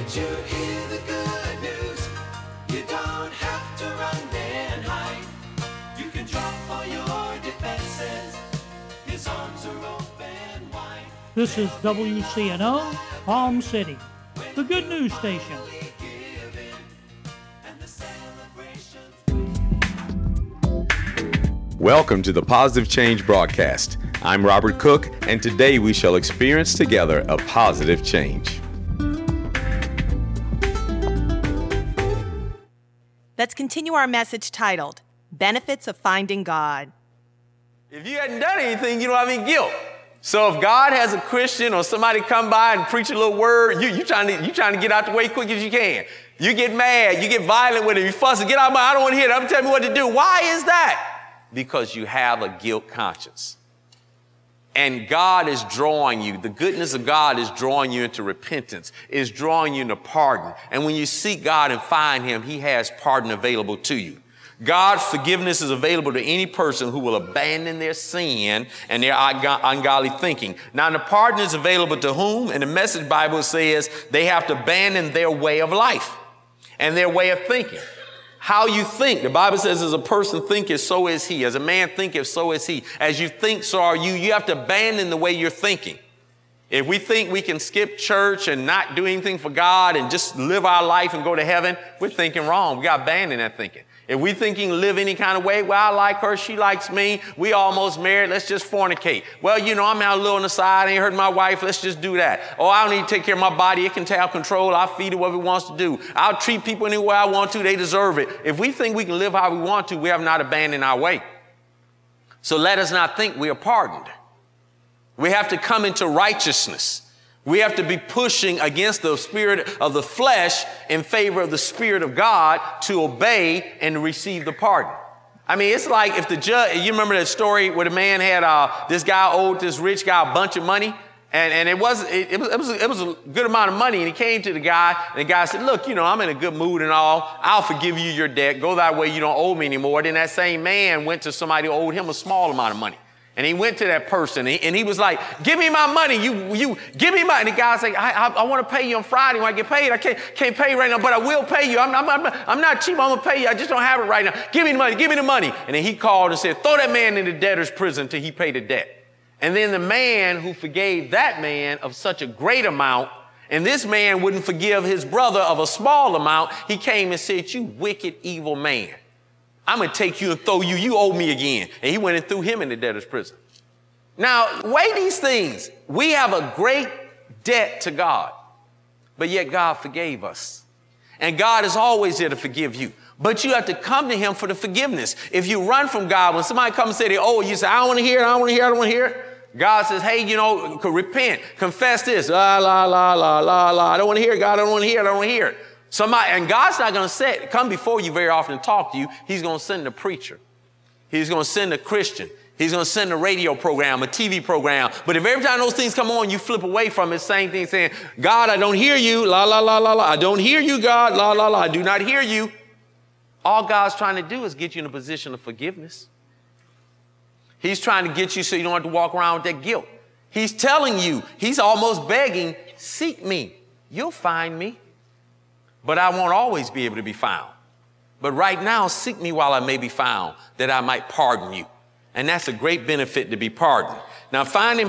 Did you hear the good news? You don't have to run and hide. You can drop all your defenses. His arms are open wide. This is WCNO, Palm City, the good news station. Welcome to the Positive Change broadcast. I'm Robert Cook, and today we shall experience together a positive change. Let's continue our message titled, Benefits of Finding God. If you hadn't done anything, you don't have any guilt. So if God has a Christian or somebody come by and preach a little word, you trying to get out the way quick as you can. You get mad, you get violent with it, you fuss, get out of my, I don't want to hear it, tell me what to do. Why is that? Because you have a guilt conscience. And God is drawing you, the goodness of God is drawing you into repentance, is drawing you into pardon. And when you seek God and find him, he has pardon available to you. God's forgiveness is available to any person who will abandon their sin and their ungodly thinking. Now, the pardon is available to whom? And the Message Bible says they have to abandon their way of life and their way of thinking. How you think. The Bible says, as a person thinketh, so is he. As a man thinketh, so is he. As you think, so are you. You have to abandon the way you're thinking. If we think we can skip church and not do anything for God and just live our life and go to heaven, we're thinking wrong. We got to abandon that thinking. If we think you can live any kind of way, well, I like her, she likes me, we almost married, let's just fornicate. Well, you know, I'm out a little on the side, I ain't hurting my wife, let's just do that. Oh, I don't need to take care of my body, it can take control, I'll feed it what it wants to do. I'll treat people any way I want to, they deserve it. If we think we can live how we want to, we have not abandoned our way. So let us not think we are pardoned. We have to come into righteousness. We have to be pushing against the spirit of the flesh in favor of the Spirit of God to obey and receive the pardon. I mean, it's like if the judge, you remember that story where the man had, this guy owed this rich guy a bunch of money, and it was a good amount of money, and he came to the guy, and the guy said, look, you know, I'm in a good mood and all, I'll forgive you your debt, go that way, you don't owe me anymore. Then that same man went to somebody who owed him a small amount of money. And he went to that person and he was like, give me my money. You give me my, and the guy's like, I want to pay you on Friday when I get paid. I can't pay you right now, but I will pay you. I'm not cheap. I'm going to pay you. I just don't have it right now. Give me the money. Give me the money. And then he called and said, throw that man in the debtor's prison till he paid the debt. And then the man who forgave that man of such a great amount, and this man wouldn't forgive his brother of a small amount, he came and said, you wicked, evil man. I'm going to take you and throw you. You owe me again. And he went and threw him in the debtor's prison. Now, weigh these things. We have a great debt to God, but yet God forgave us. And God is always there to forgive you. But you have to come to him for the forgiveness. If you run from God, when somebody comes and say they owe you, say, I don't want to hear it, I don't want to hear it, I don't want to hear it. God says, hey, you know, repent, confess this. La, la, la, la, la, la. I don't want to hear it, God. I don't want to hear it, I don't want to hear it. And God's not going to come before you very often and talk to you. He's going to send a preacher. He's going to send a Christian. He's going to send a radio program, a TV program. But if every time those things come on, you flip away from it, same thing saying, God, I don't hear you. La, la, la, la, la. I don't hear you, God. La, la, la. I do not hear you. All God's trying to do is get you in a position of forgiveness. He's trying to get you so you don't have to walk around with that guilt. He's telling you, he's almost begging, seek me. You'll find me. But I won't always be able to be found. But right now, seek me while I may be found, that I might pardon you. And that's a great benefit to be pardoned. Now, finding,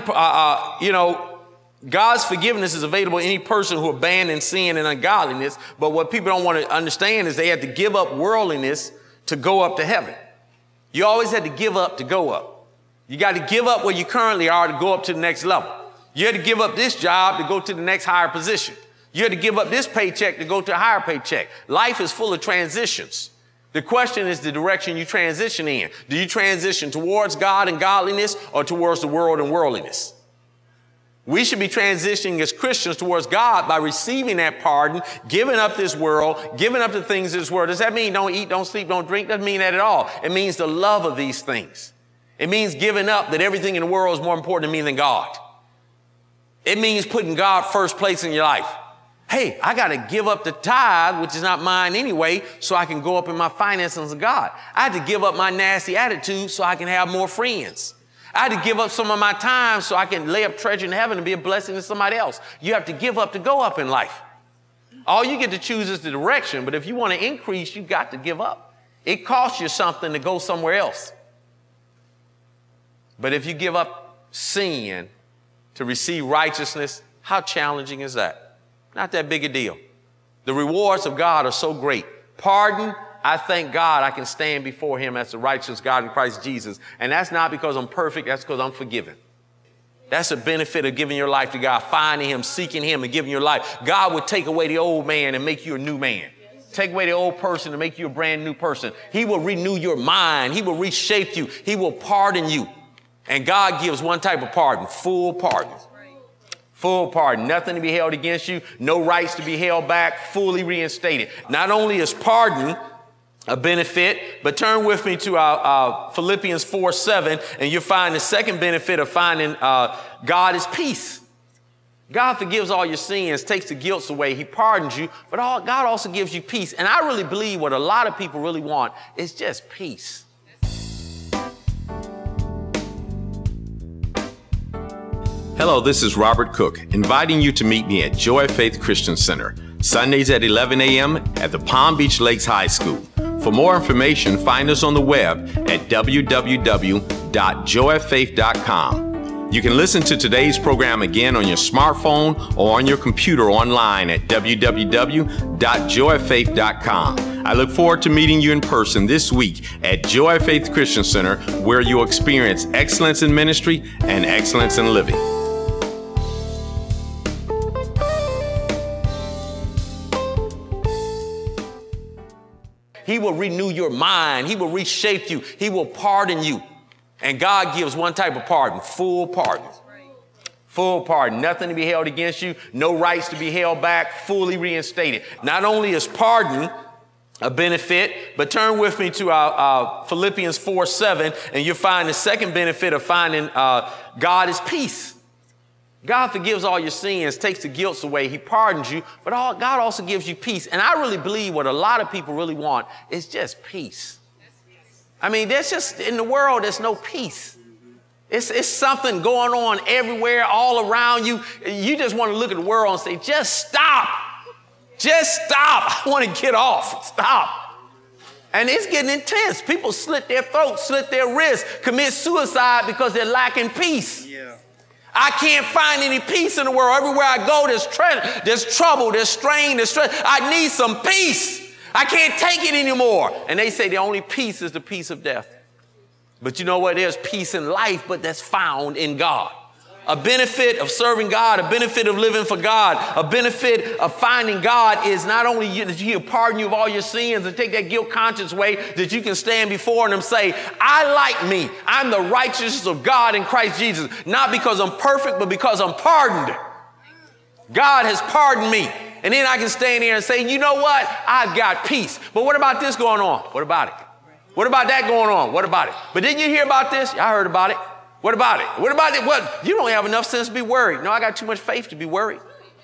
God's forgiveness is available to any person who abandons sin and ungodliness. But what people don't want to understand is they had to give up worldliness to go up to heaven. You always had to give up to go up. You got to give up where you currently are to go up to the next level. You had to give up this job to go to the next higher position. You had to give up this paycheck to go to a higher paycheck. Life is full of transitions. The question is the direction you transition in. Do you transition towards God and godliness or towards the world and worldliness? We should be transitioning as Christians towards God by receiving that pardon, giving up this world, giving up the things of this world. Does that mean don't eat, don't sleep, don't drink? Doesn't mean that at all. It means the love of these things. It means giving up that everything in the world is more important to me than God. It means putting God first place in your life. Hey, I got to give up the tithe, which is not mine anyway, so I can go up in my finances of God. I had to give up my nasty attitude so I can have more friends. I had to give up some of my time so I can lay up treasure in heaven and be a blessing to somebody else. You have to give up to go up in life. All you get to choose is the direction, but if you want to increase, you got to give up. It costs you something to go somewhere else. But if you give up sin to receive righteousness, how challenging is that? Not that big a deal. The rewards of God are so great. Pardon, I thank God I can stand before him as the righteous God in Christ Jesus. And that's not because I'm perfect, that's because I'm forgiven. That's a benefit of giving your life to God, finding him, seeking him, and giving your life. God would take away the old man and make you a new man. Take away the old person and make you a brand new person. He will renew your mind. He will reshape you. He will pardon you. And God gives one type of pardon, full pardon. Full pardon, nothing to be held against you, no rights to be held back, fully reinstated. Not only is pardon a benefit, but turn with me to Philippians 4:7, and you'll find the second benefit of finding God is peace. God forgives all your sins, takes the guilt away, he pardons you, but God also gives you peace. And I really believe what a lot of people really want is just peace. Hello, this is Robert Cook, inviting you to meet me at Joy Faith Christian Center, Sundays at 11 a.m. at the Palm Beach Lakes High School. For more information, find us on the web at www.joyfaith.com. You can listen to today's program again on your smartphone or on your computer online at www.joyfaith.com. I look forward to meeting you in person this week at Joy Faith Christian Center, where you'll experience excellence in ministry and excellence in living. He will renew your mind. He will reshape you. He will pardon you. And God gives one type of pardon, full pardon. Full pardon, nothing to be held against you, no rights to be held back, fully reinstated. Not only is pardon a benefit, but turn with me to Philippians 4:7, and you'll find the second benefit of finding God is peace. God forgives all your sins, takes the guilt away, he pardons you, but God also gives you peace. And I really believe what a lot of people really want is just peace. I mean, there's just, in the world, there's no peace. It's something going on everywhere, all around you. You just want to look at the world and say, just stop. Just stop. I want to get off. Stop. And it's getting intense. People slit their throats, slit their wrists, commit suicide because they're lacking peace. Yeah. I can't find any peace in the world. Everywhere I go, there's trouble, there's strain, there's stress. I need some peace. I can't take it anymore. And they say the only peace is the peace of death. But you know what? There's peace in life, but that's found in God. A benefit of serving God, a benefit of living for God, a benefit of finding God is not only that he'll pardon you of all your sins and take that guilt conscience away, that you can stand before him and say, I like me. I'm the righteousness of God in Christ Jesus. Not because I'm perfect, but because I'm pardoned. God has pardoned me. And then I can stand here and say, you know what? I've got peace. But what about this going on? What about it? What about that going on? What about it? But didn't you hear about this? I heard about it. What about it? What about it? What? You don't have enough sense to be worried. No, I got too much faith to be worried.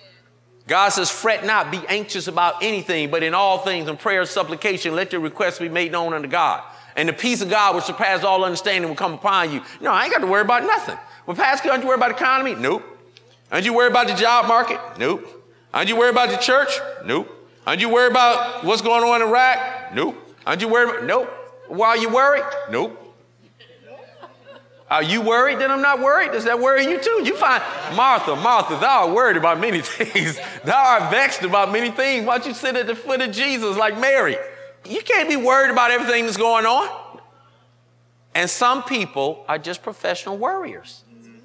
God says, fret not, be anxious about anything, but in all things in prayer and supplication, let your requests be made known unto God. And the peace of God, which surpasses all understanding, will come upon you. No, I ain't got to worry about nothing. Well, Pastor, aren't you worried about the economy? Nope. Aren't you worried about the job market? Nope. Aren't you worried about the church? Nope. Aren't you worried about what's going on in Iraq? Nope. Aren't you worried about, nope. Why are you worried? Nope. Are you worried that I'm not worried? Does that worry you too? You find, Martha, thou art worried about many things. Thou art vexed about many things. Why don't you sit at the foot of Jesus like Mary? You can't be worried about everything that's going on. And some people are just professional worriers.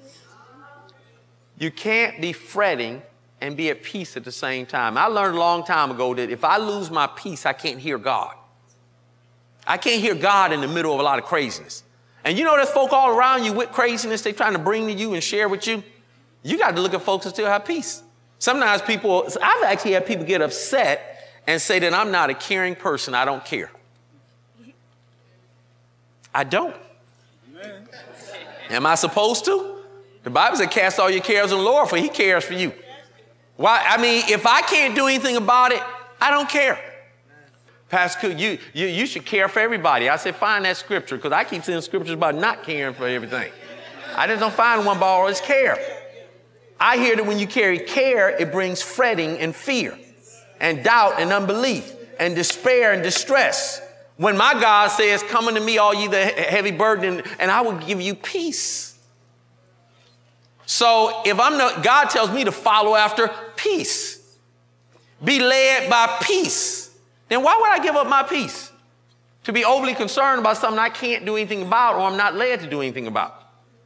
You can't be fretting and be at peace at the same time. I learned a long time ago that if I lose my peace, I can't hear God. I can't hear God in the middle of a lot of craziness. And you know there's folk all around you with craziness they're trying to bring to you and share with you. You got to look at folks that still have peace. Sometimes I've actually had people get upset and say that I'm not a caring person. I don't care. I don't. Amen. Am I supposed to? The Bible says cast all your cares on the Lord, for he cares for you. Why? I mean, if I can't do anything about it, I don't care. Pastor, you should care for everybody. I said, find that scripture, because I keep seeing scriptures about not caring for everything. I just don't find one about all this care. I hear that when you carry care, it brings fretting and fear. and doubt and unbelief and despair and distress. When my God says, come unto me, all ye that heavy burden, and I will give you peace. So if God tells me to follow after peace, be led by peace, then why would I give up my peace? To be overly concerned about something I can't do anything about or I'm not led to do anything about.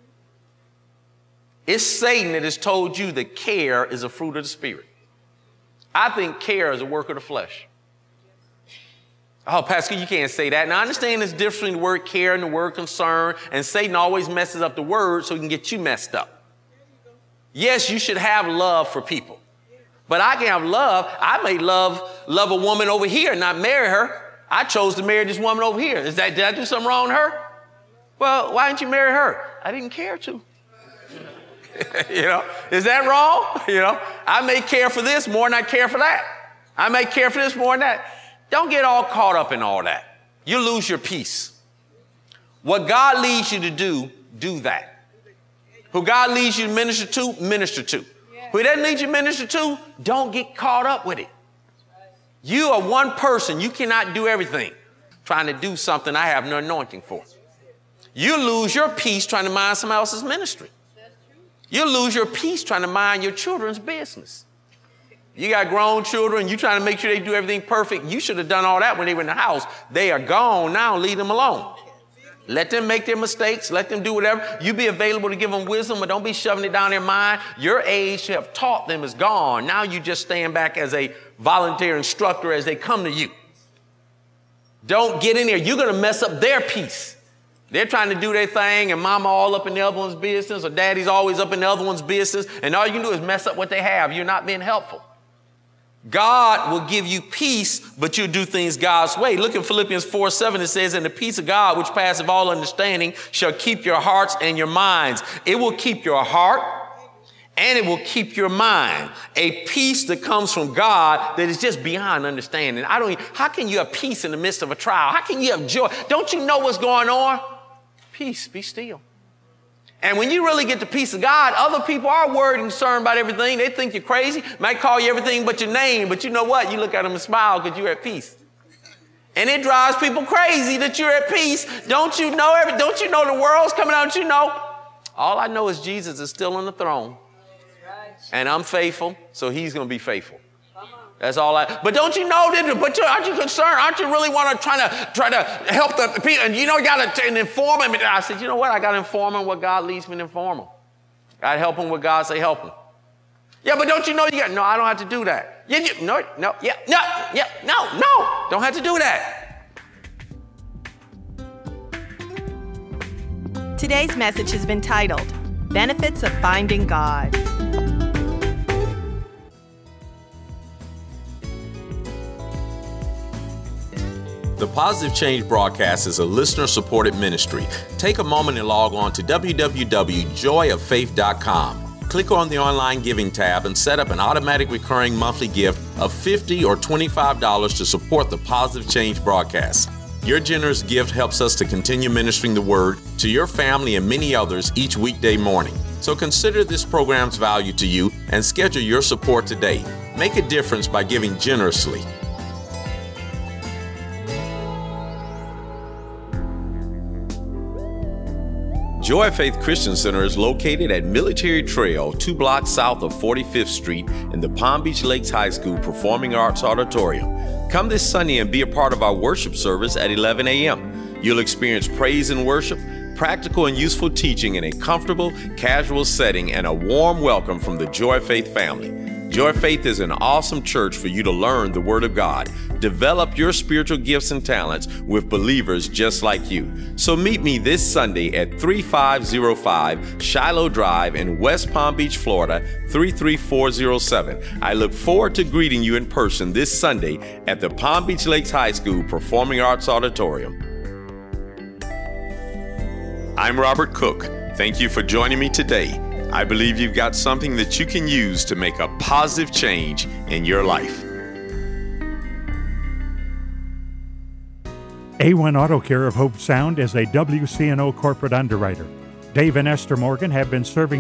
It's Satan that has told you that care is a fruit of the Spirit. I think care is a work of the flesh. Oh, Pastor, you can't say that. Now, I understand there's difference between the word care and the word concern, and Satan always messes up the word so he can get you messed up. Yes, you should have love for people, but I can have love. I may love a woman over here and not marry her. I chose to marry this woman over here. Did I do something wrong to her? Well, why didn't you marry her? I didn't care to. Is that wrong? I may care for this more than I care for that. I may care for this more than that. Don't get all caught up in all that. You lose your peace. What God leads you to do that. Who God leads you to, minister to. Who he doesn't lead you to minister to, don't get caught up with it. You are one person. You cannot do everything. Trying to do something I have no anointing for. You lose your peace trying to mind somebody else's ministry. You lose your peace trying to mind your children's business. You got grown children, you trying to make sure they do everything perfect. You should have done all that when they were in the house. They are gone now, leave them alone. Let them make their mistakes, let them do whatever. You be available to give them wisdom, but don't be shoving it down their mind. Your age to have taught them is gone. Now you just stand back as a volunteer instructor as they come to you. Don't get in there. You're going to mess up their peace. They're trying to do their thing, and mama all up in the other one's business, or daddy's always up in the other one's business, and all you can do is mess up what they have. You're not being helpful. God will give you peace, but you'll do things God's way. Look at Philippians 4:7. It says, and the peace of God, which passeth all understanding, shall keep your hearts and your minds. It will keep your heart and it will keep your mind. A peace that comes from God that is just beyond understanding. How can you have peace in the midst of a trial? How can you have joy? Don't you know what's going on? Peace, be still. And when you really get the peace of God, other people are worried and concerned about everything. They think you're crazy, might call you everything but your name. But you know what? You look at them and smile because you're at peace. And it drives people crazy that you're at peace. Don't you know the world's coming out? You know, all I know is Jesus is still on the throne. And I'm faithful, so he's going to be faithful. That's all but don't you know that, aren't you concerned? Aren't you really want to try to help the people? And you got to inform them. And I said, you know what? I got to inform them what God leads me to inform them. I help them what God say help them. Yeah, but don't you know no, I don't have to do that. No, don't have to do that. Today's message has been titled, Benefits of Finding God. The Positive Change broadcast is a listener-supported ministry. Take a moment and log on to www.joyoffaith.com. Click on the online giving tab and set up an automatic recurring monthly gift of $50 or $25 to support the Positive Change broadcast. Your generous gift helps us to continue ministering the word to your family and many others each weekday morning. So consider this program's value to you and schedule your support today. Make a difference by giving generously. Joy of Faith Christian Center is located at Military Trail, 2 blocks south of 45th Street in the Palm Beach Lakes High School Performing Arts Auditorium. Come this Sunday and be a part of our worship service at 11 a.m. You'll experience praise and worship, practical and useful teaching in a comfortable, casual setting, and a warm welcome from the Joy of Faith family. Joy of Faith is an awesome church for you to learn the Word of God. Develop your spiritual gifts and talents with believers just like you. So meet me this Sunday at 3505 Shiloh Drive in West Palm Beach, Florida, 33407. I look forward to greeting you in person this Sunday at the Palm Beach Lakes High School Performing Arts Auditorium. I'm Robert Cook. Thank you for joining me today. I believe you've got something that you can use to make a positive change in your life. A1 Auto Care of Hope Sound is a WCNO corporate underwriter. Dave and Esther Morgan have been serving